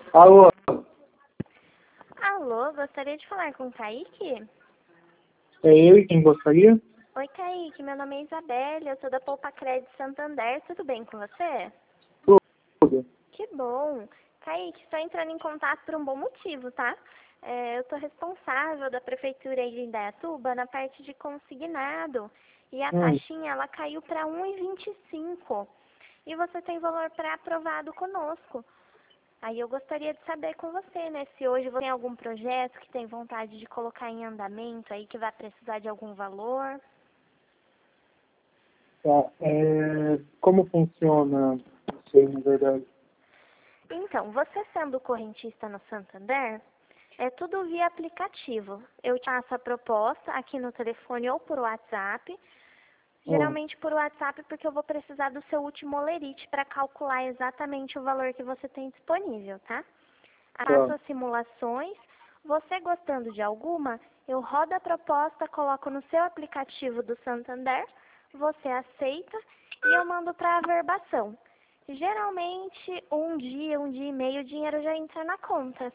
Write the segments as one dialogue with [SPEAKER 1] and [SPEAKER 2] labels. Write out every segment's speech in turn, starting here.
[SPEAKER 1] Alô,
[SPEAKER 2] Alô, gostaria de falar com o Kaique?
[SPEAKER 1] é eu quem gostaria?
[SPEAKER 2] Oi, Kaique, meu nome é Isabelle, eu sou da Poupa Crédito Santander, tudo bem com você?
[SPEAKER 1] Tudo.
[SPEAKER 2] Que bom! Kaique, estou entrando em contato por um bom motivo, tá? Eu estou responsável da Prefeitura aí de Indaiatuba na parte de consignado e a
[SPEAKER 1] Hum,
[SPEAKER 2] taxinha ela caiu para 1,25 e você tem valor pré-aprovado conosco. Aí eu gostaria de saber com você, né, se hoje você tem algum projeto que tem vontade de colocar em andamento aí que vai precisar de algum valor.
[SPEAKER 1] tá. Como funciona isso aí, na verdade?
[SPEAKER 2] Então, você sendo correntista no Santander, é tudo via aplicativo. Eu te faço a proposta aqui no telefone ou por WhatsApp.
[SPEAKER 1] Hum,
[SPEAKER 2] Geralmente por WhatsApp porque eu vou precisar do seu último olerite para calcular exatamente o valor que você tem disponível, tá? Faço
[SPEAKER 1] tá.
[SPEAKER 2] as simulações. Você gostando de alguma, eu rodo a proposta, coloco no seu aplicativo do Santander, você aceita e eu mando para averbação. Geralmente, um dia e meio, o dinheiro já entra na conta.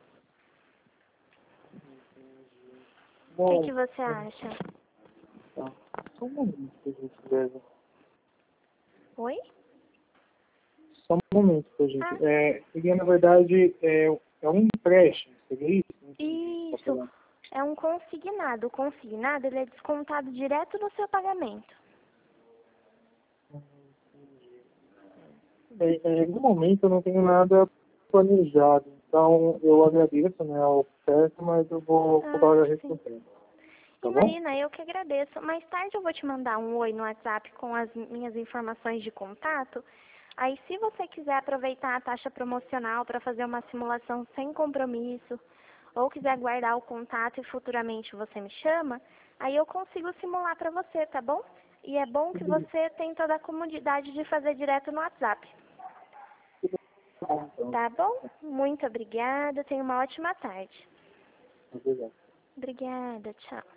[SPEAKER 2] O que
[SPEAKER 1] Bom,
[SPEAKER 2] você acha?
[SPEAKER 1] tá. Só um momento, por gentileza.
[SPEAKER 2] Oi?
[SPEAKER 1] Só um momento, por
[SPEAKER 2] Ah,
[SPEAKER 1] gentileza. Seria, na verdade, é um empréstimo, seria isso? Não entendi o que você tá
[SPEAKER 2] isso.
[SPEAKER 1] falando.
[SPEAKER 2] É um consignado. O consignado ele é descontado direto no seu pagamento.
[SPEAKER 1] No momento eu não tenho nada planejado, então eu agradeço, né, a oferta, mas eu vou cobrar a
[SPEAKER 2] Ah, sim.
[SPEAKER 1] recompensa, tá bom?
[SPEAKER 2] Imagina, eu que agradeço. Mais tarde eu vou te mandar um oi no WhatsApp com as minhas informações de contato. Aí, se você quiser aproveitar a taxa promocional para fazer uma simulação sem compromisso, ou quiser guardar o contato e futuramente você me chama, aí eu consigo simular para você, tá bom? E é bom que você tem toda a comodidade de fazer direto no WhatsApp.
[SPEAKER 1] Tá bom, então.
[SPEAKER 2] Tá bom? Muito obrigada. Tenha uma ótima tarde.
[SPEAKER 1] Obrigado.
[SPEAKER 2] Obrigada. Tchau.